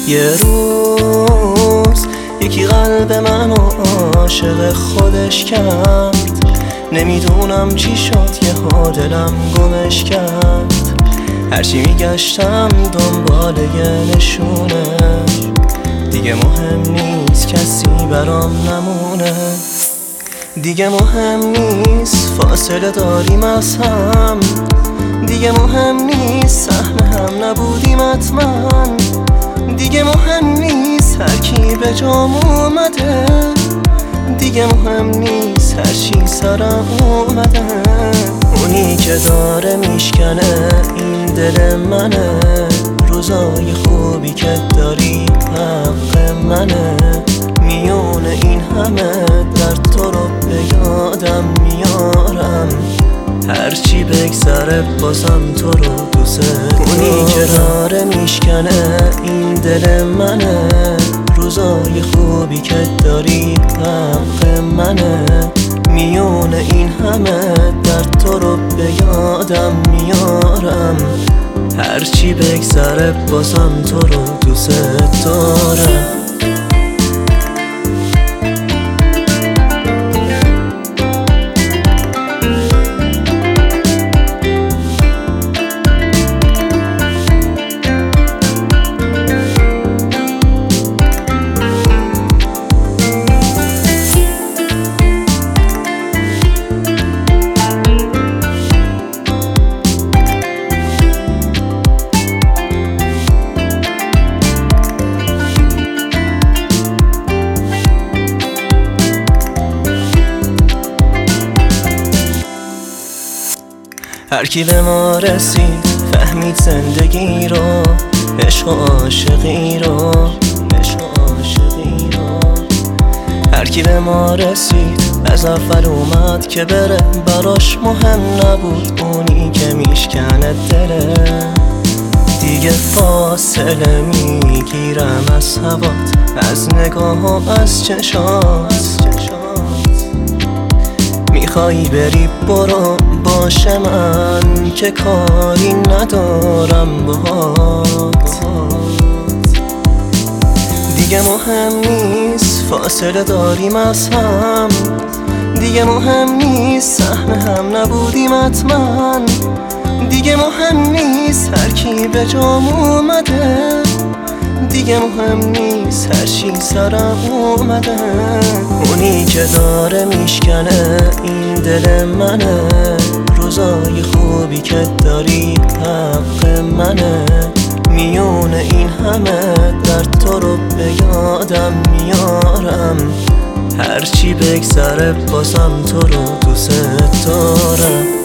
یه روز یکی قلب منو عاشق خودش کرد، نمیدونم چی شد یهو دلم گمش کرد. هرچی میگشتم دنبال یه نشونه، دیگه مهم نیست کسی برام نمونه. دیگه مهم نیست فاصله داریم از هم، دیگه مهم نیست سهم هم نبودیم حتما. دیگه مهم نیست هر کی به جام اومده، دیگه مهم نیست هر چی سرم اومده. اونی که داره میشکنه این دل منه، روزای خوبی که داری حق منه. میونه این همه درد تو رو به یادم میارم، هرچی بگذره بازم تو رو دوست دارم. اونی که داره میشکنه این دل منه، روزای خوبی که داری حق منه. میونه این همه درد تو رو به یادم میارم، هرچی بگذره بازم تو رو دوست دارم. هر کی به ما رسید فهمید زندگی رو، عشق و عاشقی رو. هر کی به ما رسید از اول اومد که بره، براش مهم نبود اونی که میشکنه دله. دیگه فاصله میگیرم از هوات، از نگاه و از چشات. میخوایی بری برو باشه، من که کاری ندارم باهات. دیگه مهم نیست فاصله داریم از هم، دیگه مهم نیست سهم هم نبودیم حتما. دیگه مهم نیست هر کی به جام اومده، دیگه مهم نیست هر چی سرم اومده. اونی که داره میشکنه این دل منه، روزای خوبی که داری حق منه. میونه این همه درد تو رو به یادم میارم، هرچی بگذره بازم تو رو دوست دارم.